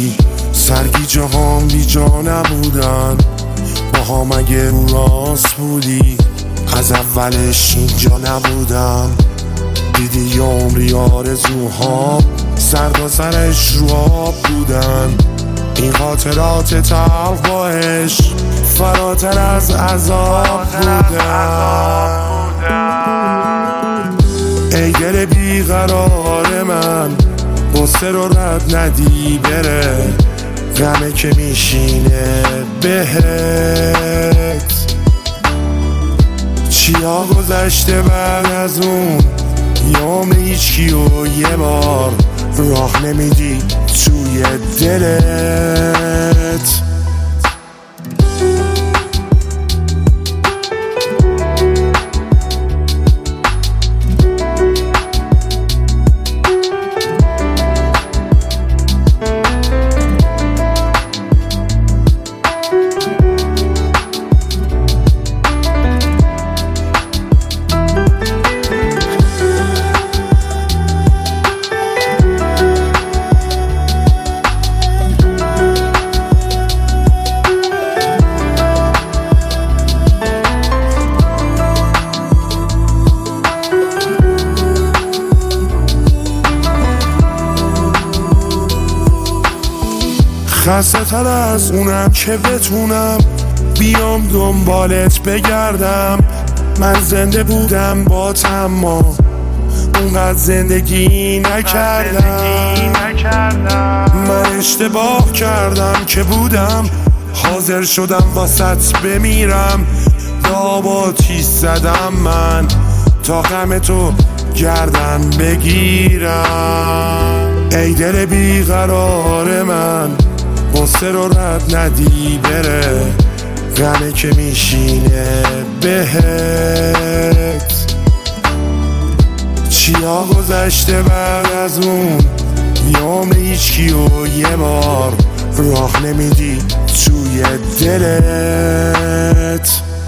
داشتی سرگیجه هام بی جا نبودن، با هم اگه رو راست بودی از اولش اینجا نبودم. دیدی یه عمری آرزوها سر سرش رو آب بودن، این خاطرات تلخ با عشق فراتر از عذاب بودن. ای دل بیقرار من غصه رو رد ندی بره، غمه که میشینه بهت. چیا گذشته بعد از اون یوم هیچکی و یه بار راه نمیدی توی دلت. خسته تر از اونم که بتونم بیام دنبالت بگردم. من زنده بودم با اما اونقدر زندگی نکردم. من اشتباه کردم که بودم حاضر شدم واسط بمیرم. یا تیز زدم من تا غم تو گردن بگیرم. ای دل بیقرار من غصه رو رد ندی بره، غمه که میشینه بهت. چیا گذشته بعد از اون یوم هیچکی و یه بار راه نمیدی توی دلت.